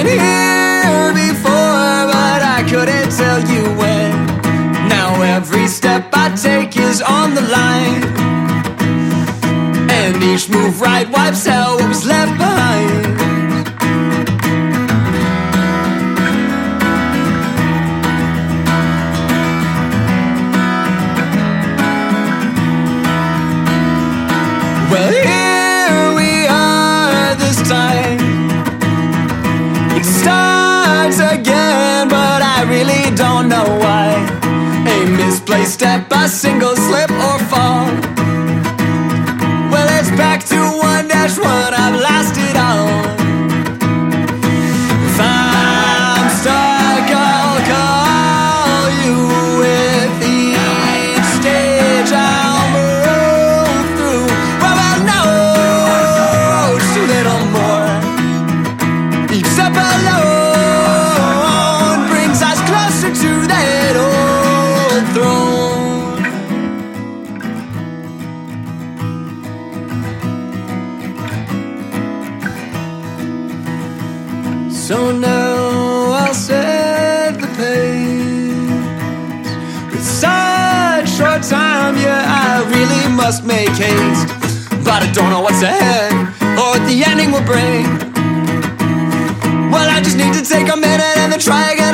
here before, but I couldn't tell you when. Now every step I take is on the line, and each move right wipes out what was left behind. Well, here we are this time. It starts again, but I really don't know why. A misplaced step, a single slip or fall. Well, it's back to 1-1, I've lost it all. If I'm stuck, I'll call you. With each stage I'll move through. Well, no, just a little more. Each step alone brings us closer to that old throne. So now I'll set the pace. With such short time, yeah, I really must make haste. But I don't know what's ahead or what the ending will bring. Well, I just need to take a minute and then try again.